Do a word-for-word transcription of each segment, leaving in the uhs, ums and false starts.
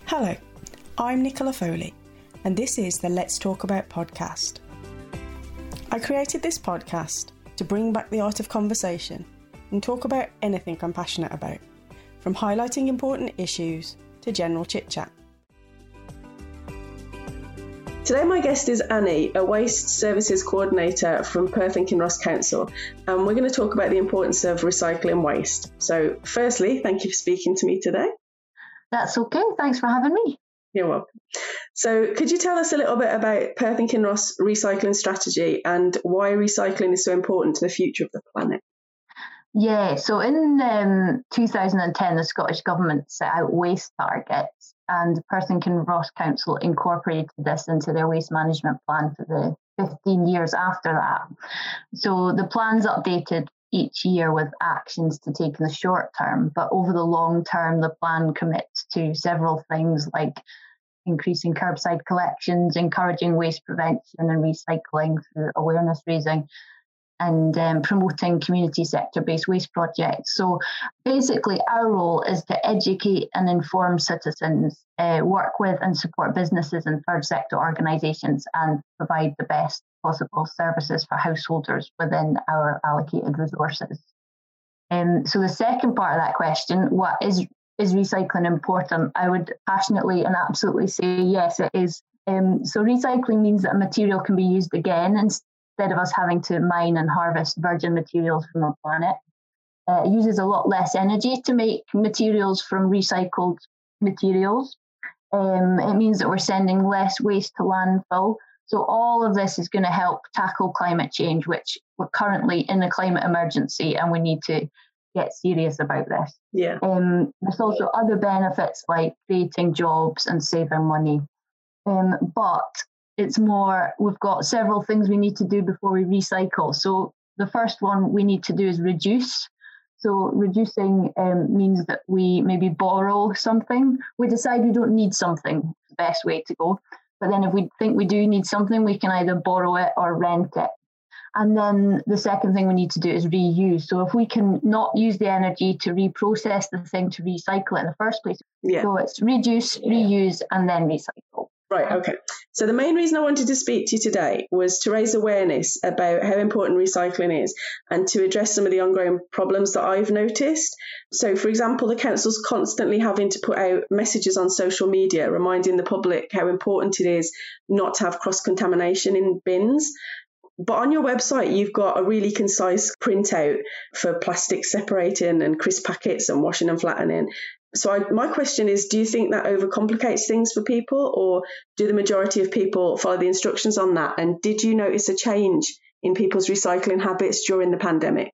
Hello, I'm Nicola Foley, and this is the Let's Talk About podcast. I created this podcast to bring back the art of conversation and talk about anything I'm passionate about, from highlighting important issues to general chit-chat. Today my guest is Annie, a Waste Services Coordinator from Perth and Kinross Council, and we're going to talk about the importance of recycling waste. So firstly, thank you for speaking to me today. That's okay. Thanks for having me. You're welcome. So could you tell us a little bit about Perth and Kinross recycling strategy and why recycling is so important to the future of the planet? Yeah, so in um, two thousand ten, the Scottish Government set out waste targets, and Perth and Kinross Council incorporated this into their waste management plan for the fifteen years after that. So the plan's updated each year with actions to take in the short term, but over the long term, the plan commits to several things like increasing curbside collections, encouraging waste prevention and recycling through awareness raising, and um, promoting community sector-based waste projects. So basically our role is to educate and inform citizens, uh, work with and support businesses and third sector organisations, and provide the best possible services for householders within our allocated resources. Um, so the second part of that question, what is is recycling important? I would passionately and absolutely say yes, it is. Um, so recycling means that a material can be used again instead of us having to mine and harvest virgin materials from the planet. Uh, it uses a lot less energy to make materials from recycled materials. Um, it means that we're sending less waste to landfill. So all of this is going to help tackle climate change, which we're currently in a climate emergency, and we need to get serious about this. Yeah. Um, there's also other benefits like creating jobs and saving money. Um, but it's more, we've got several things we need to do before we recycle. So the first one we need to do is reduce. So reducing um, means that we maybe borrow something. We decide we don't need something, the best way to go. But then if we think we do need something, we can either borrow it or rent it. And then the second thing we need to do is reuse. So if we can not use the energy to reprocess the thing to recycle it in the first place. Yeah. So it's reduce, reuse, and then recycle. Right, okay. So the main reason I wanted to speak to you today was to raise awareness about how important recycling is and to address some of the ongoing problems that I've noticed. So, for example, the council's constantly having to put out messages on social media reminding the public how important it is not to have cross-contamination in bins. But on your website, you've got a really concise printout for plastic separating and crisp packets and washing and flattening. So I, my question is, do you think that overcomplicates things for people, or do the majority of people follow the instructions on that? And did you notice a change in people's recycling habits during the pandemic?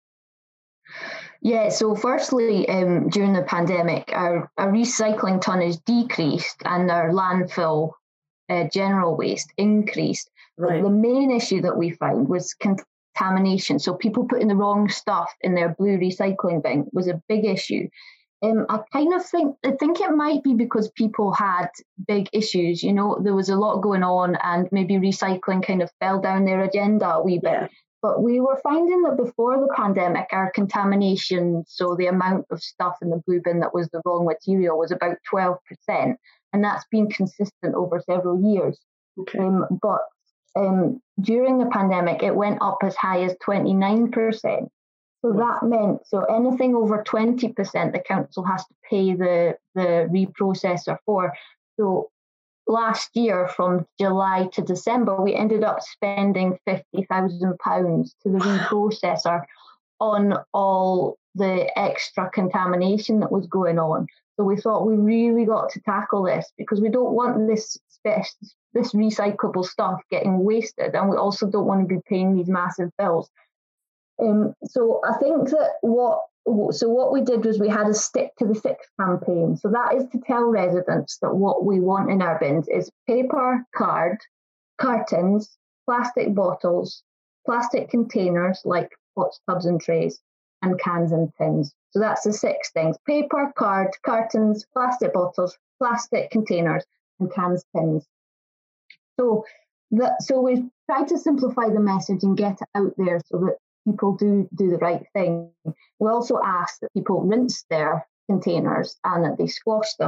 Yeah, so firstly, um, during the pandemic, our, our recycling tonnage decreased and our landfill uh, general waste increased. Right. The main issue that we found was contamination. So people putting the wrong stuff in their blue recycling bin was a big issue. Um, I kind of think I think it might be because people had big issues. You know, there was a lot going on, and maybe recycling kind of fell down their agenda a wee bit. Yeah. But we were finding that before the pandemic, our contamination, so the amount of stuff in the blue bin that was the wrong material, was about twelve percent, and that's been consistent over several years. Okay. Um, but um, during the pandemic, it went up as high as twenty-nine percent. So that meant, so anything over twenty percent, the council has to pay the, the reprocessor for. So last year, from July to December, we ended up spending fifty thousand pounds to the reprocessor on all the extra contamination that was going on. So we thought we really got to tackle this, because we don't want this this recyclable stuff getting wasted, and we also don't want to be paying these massive bills. Um, so I think that what so what we did was we had a Stick to the Six campaign. So that is to tell residents that what we want in our bins is paper, card, cartons, plastic bottles, plastic containers like pots, tubs and trays, and cans and tins. So that's the six things: paper, card, cartons, plastic bottles, plastic containers, and cans, tins. So that so we try to simplify the message and get it out there so that people do do the right thing. We also ask that people rinse their containers and that they squash them.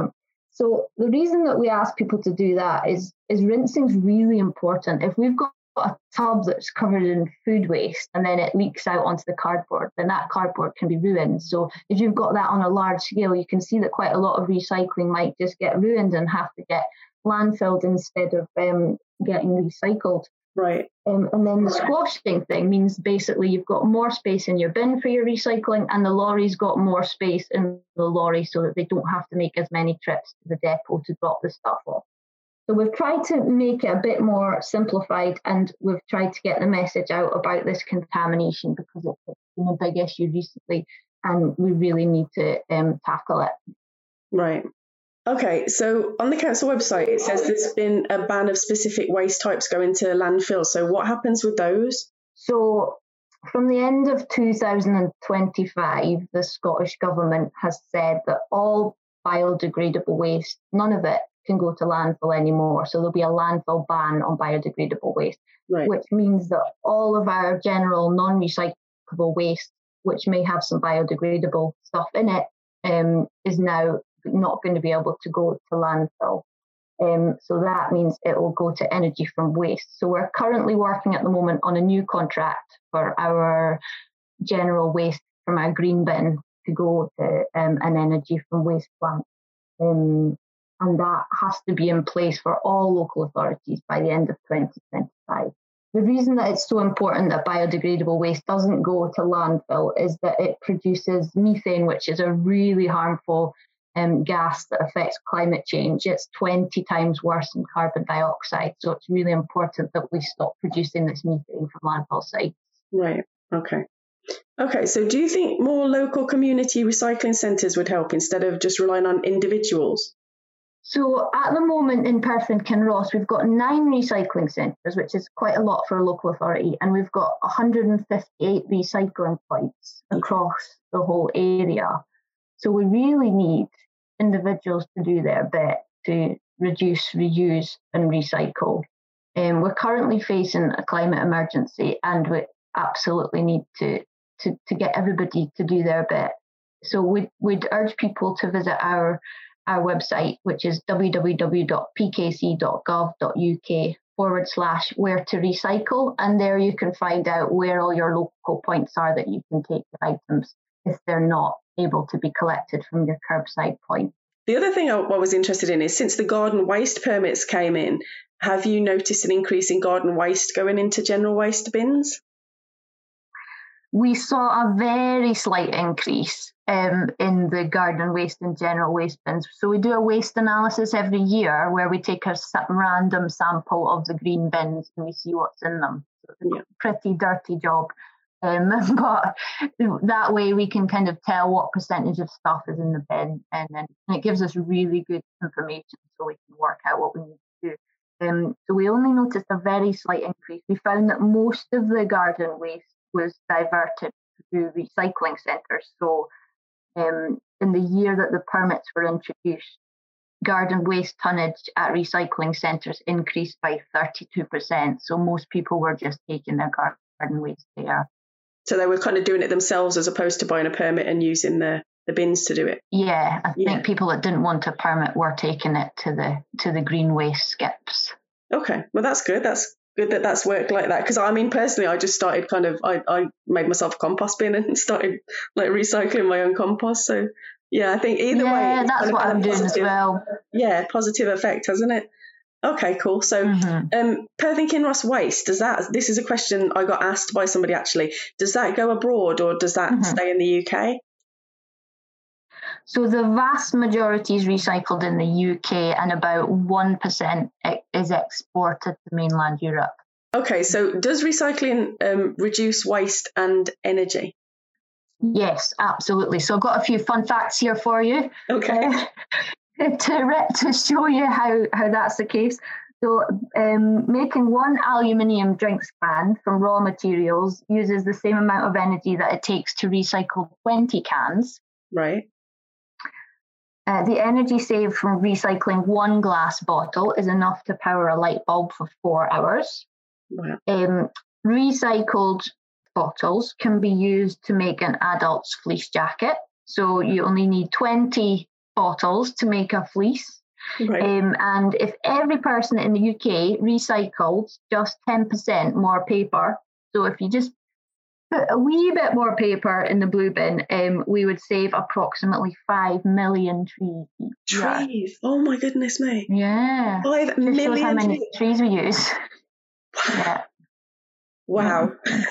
So the reason that we ask people to do that is, is rinsing's really important. If we've got a tub that's covered in food waste and then it leaks out onto the cardboard, then that cardboard can be ruined. So if you've got that on a large scale, you can see that quite a lot of recycling might just get ruined and have to get landfilled instead of um, getting recycled. Right. Um, and then the squashing thing means basically you've got more space in your bin for your recycling, and the lorry's got more space in the lorry so that they don't have to make as many trips to the depot to drop the stuff off. So we've tried to make it a bit more simplified, and we've tried to get the message out about this contamination because it's been a big issue recently and we really need to um, tackle it. Right. Okay, so on the council website, it says there's been a ban of specific waste types going to landfill. So what happens with those? So from the end of two thousand twenty-five, the Scottish Government has said that all biodegradable waste, none of it can go to landfill anymore. So there'll be a landfill ban on biodegradable waste, right. which means that all of our general non-recyclable waste, which may have some biodegradable stuff in it, um, is now not going to be able to go to landfill. Um, so that means it will go to energy from waste. So we're currently working at the moment on a new contract for our general waste from our green bin to go to um, an energy from waste plant. Um, and that has to be in place for all local authorities by the end of twenty twenty-five. The reason that it's so important that biodegradable waste doesn't go to landfill is that it produces methane, which is a really harmful Um, gas that affects climate change. It's twenty times worse than carbon dioxide. So it's really important that we stop producing this methane from landfill sites. Right. Okay. Okay. So do you think more local community recycling centres would help instead of just relying on individuals? So at the moment in Perth and Kinross, we've got nine recycling centres, which is quite a lot for a local authority. And we've got one hundred fifty-eight recycling points across the whole area. So we really need individuals to do their bit to reduce, reuse and recycle. Um, we're currently facing a climate emergency and we absolutely need to, to, to get everybody to do their bit. So we'd, we'd urge people to visit our, our website, which is www.pkc.gov.uk forward slash where to recycle. And there you can find out where all your local points are that you can take your items if they're not able to be collected from your curbside point. The other thing I was interested in is since the garden waste permits came in, have you noticed an increase in garden waste going into general waste bins? We saw a very slight increase um, in the garden waste and general waste bins. So we do a waste analysis every year where we take a random sample of the green bins and we see what's in them. So it's a pretty dirty job. Um, but that way we can kind of tell what percentage of stuff is in the bin, and then and it gives us really good information so we can work out what we need to do. Um, so we only noticed a very slight increase. We found that most of the garden waste was diverted through recycling centres. So um, in the year that the permits were introduced, garden waste tonnage at recycling centres increased by thirty-two percent. So most people were just taking their garden waste there. So they were kind of doing it themselves as opposed to buying a permit and using the, the bins to do it. Yeah, I yeah. think people that didn't want a permit were taking it to the to the green waste skips. Okay, well that's good. That's good that that's worked like that. Because I mean, personally, I just started kind of I, I made myself a compost bin and started like recycling my own compost. So yeah, I think either yeah, way, yeah, that's what I'm doing as well. Yeah, positive effect, hasn't it? Okay, cool. So, mm-hmm. um, Perth and Kinross waste, does that, this is a question I got asked by somebody actually, does that go abroad or does that mm-hmm. stay in the U K? So the vast majority is recycled in the U K and about one percent is exported to mainland Europe. Okay, so does recycling um, reduce waste and energy? Yes, absolutely. So I've got a few fun facts here for you. Okay. Uh, To, to show you how, how that's the case. So um, making one aluminium drinks can from raw materials uses the same amount of energy that it takes to recycle twenty cans. Right. Uh, the energy saved from recycling one glass bottle is enough to power a light bulb for four hours. Wow. Um, recycled bottles can be used to make an adult's fleece jacket. So you only need twenty bottles to make a fleece, Right. Um, and if every person in the U K recycled just ten percent more paper, so if you just put a wee bit more paper in the blue bin, um, we would save approximately five million trees each year. Trees? Oh my goodness me. Yeah. Five Just million shows how many trees. trees we use. Yeah. Wow. Yeah.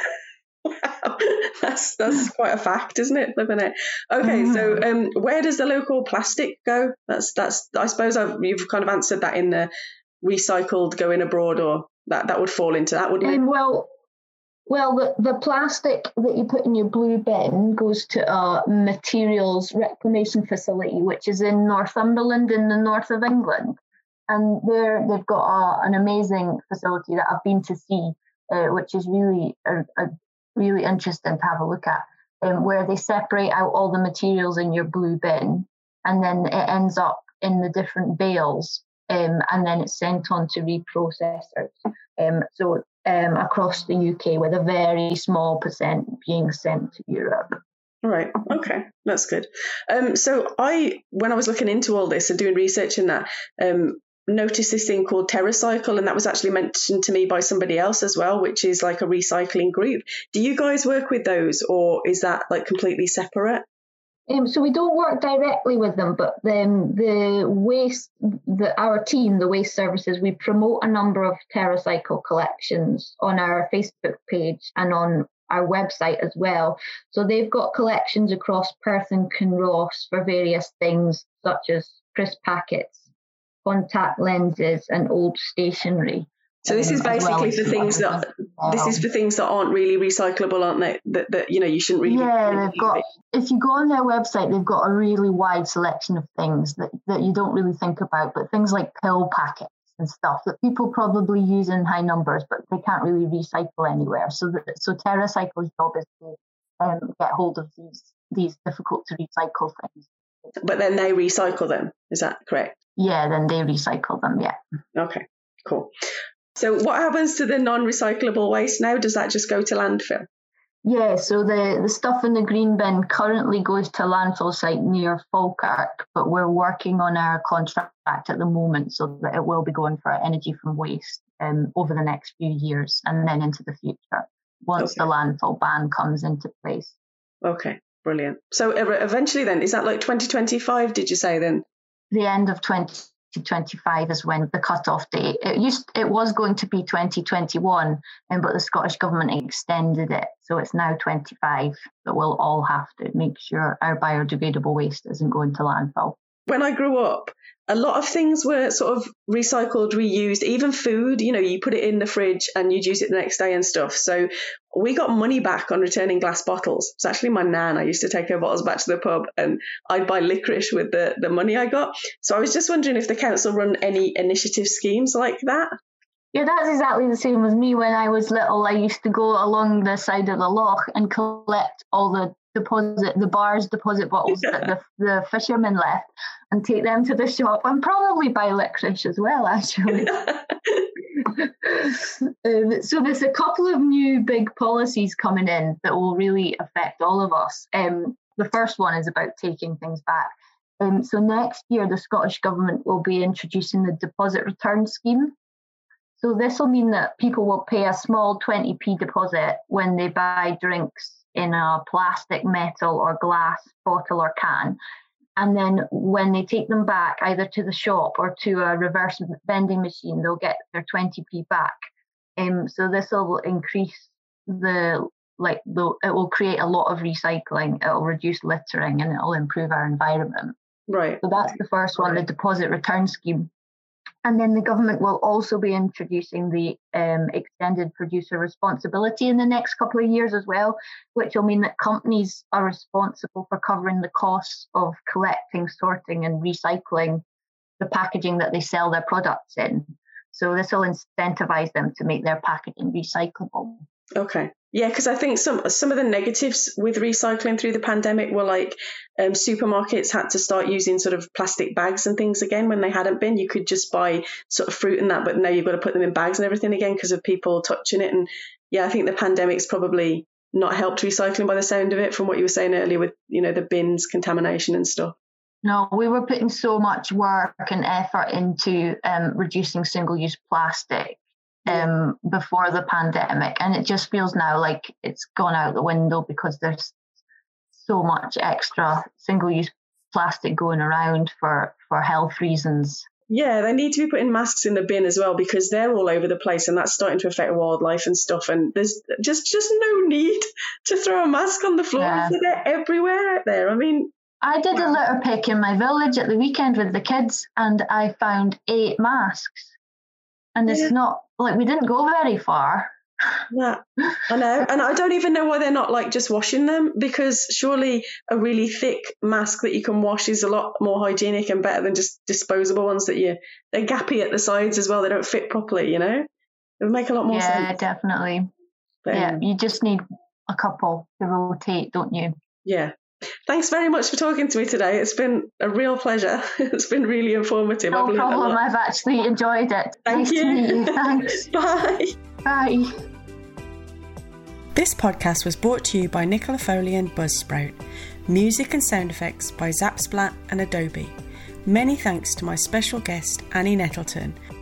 Wow. That's that's quite a fact, isn't it? Living it. Okay, Mhm. so um, where does the local plastic go? That's that's. I suppose I've, you've kind of answered that in the recycled going abroad, or that that would fall into that, wouldn't it? Um, well, well, the, the plastic that you put in your blue bin goes to a materials reclamation facility, which is in Northumberland in the north of England. And there they've got a, an amazing facility that I've been to see, uh, which is really a, a really interesting to have a look at, um, where they separate out all the materials in your blue bin, and then it ends up in the different bales, um, and then it's sent on to reprocessors. Um, so um, across the U K, with a very small percent being sent to Europe. Right. Okay, that's good. Um, so I, when I was looking into all this and doing research in that, um, noticed this thing called TerraCycle, and that was actually mentioned to me by somebody else as well, which is like a recycling group. Do you guys work with those, or is that like completely separate? Um, so we don't work directly with them, but then the waste, the, our team, the Waste Services, we promote a number of TerraCycle collections on our Facebook page and on our website as well. So they've got collections across Perth and Kinross for various things such as crisp packets, contact lenses, and old stationery. So this is um, as basically well for things that this is for things that aren't really recyclable, aren't they? That, that you know you shouldn't really. Yeah, they've got. If you go on their website, they've got a really wide selection of things that, that you don't really think about, but things like pill packets and stuff that people probably use in high numbers, but they can't really recycle anywhere. So that so TerraCycle's job is to um, get hold of these these difficult to recycle things. But then they recycle them. Is that correct? Yeah, then they recycle them. Yeah. Okay. Cool. So what happens to the non-recyclable waste now? Does that just go to landfill? Yeah, so the, the stuff in the green bin currently goes to a landfill site near Falkirk, but we're working on our contract at the moment so that it will be going for energy from waste um, over the next few years and then into the future once Okay. the landfill ban comes into place. Okay, brilliant. So eventually then, is that like twenty twenty-five, did you say then? The end of twenty twenty-five is when the cut-off date. It used it was going to be twenty twenty-one, um, but the Scottish Government extended it, so it's now twenty-five. But we'll all have to make sure our biodegradable waste isn't going to landfill. When I grew up, a lot of things were sort of recycled, reused, even food, you know, you put it in the fridge and you'd use it the next day and stuff. So we got money back on returning glass bottles. It's actually my nan. I used to take her bottles back to the pub and I'd buy licorice with the, the money I got. So I was just wondering if the council run any initiative schemes like that. Yeah, that's exactly the same as me. When I was little, I used to go along the side of the loch and collect all the deposit, the bars deposit bottles that the, the fishermen left and take them to the shop and probably buy licorice as well, actually. um, so there's a couple of new big policies coming in that will really affect all of us. Um, the first one is about taking things back. Um, so next year, the Scottish Government will be introducing the deposit return scheme. So this will mean that people will pay a small twenty p deposit when they buy drinks in a plastic, metal or glass bottle or can. And then when they take them back either to the shop or to a reverse vending machine, they'll get their twenty p back. Um, so this will increase the, like, the, it will create a lot of recycling, it'll reduce littering and it'll improve our environment. Right. So that's the first one, the deposit return scheme. And then the government will also be introducing the um, extended producer responsibility in the next couple of years as well, which will mean that companies are responsible for covering the costs of collecting, sorting and recycling the packaging that they sell their products in. So this will incentivize them to make their packaging recyclable. Okay. Yeah, because I think some some of the negatives with recycling through the pandemic were like um, supermarkets had to start using sort of plastic bags and things again when they hadn't been. You could just buy sort of fruit and that, but now you've got to put them in bags and everything again because of people touching it. And yeah, I think the pandemic's probably not helped recycling by the sound of it from what you were saying earlier with, you know, the bins, contamination and stuff. No, we were putting so much work and effort into um, reducing single-use plastic um, before the pandemic, and it just feels now like it's gone out the window because there's so much extra single-use plastic going around for, for health reasons. Yeah, they need to be putting masks in the bin as well because they're all over the place and that's starting to affect wildlife and stuff. And there's just, just no need to throw a mask on the floor. Yeah. They're everywhere out there. I mean, I did a litter pick in my village at the weekend with the kids and I found eight masks. And it's yeah. not, like, we didn't go very far. Yeah, I know. And I don't even know why they're not, like, just washing them, because surely a really thick mask that you can wash is a lot more hygienic and better than just disposable ones that you, they're gappy at the sides as well. They don't fit properly, you know? It would make a lot more yeah, sense. Yeah, definitely. But, yeah, um, you just need a couple to rotate, don't you? Yeah. Thanks very much for talking to me today. It's been a real pleasure. It's been really informative. No problem. I've actually enjoyed it. Thank nice you. to meet you. Thanks. Bye. Bye. This podcast was brought to you by Nicola Foley and Buzzsprout. Music and sound effects by Zapsplat and Adobe. Many thanks to my special guest, Annie Nettleton.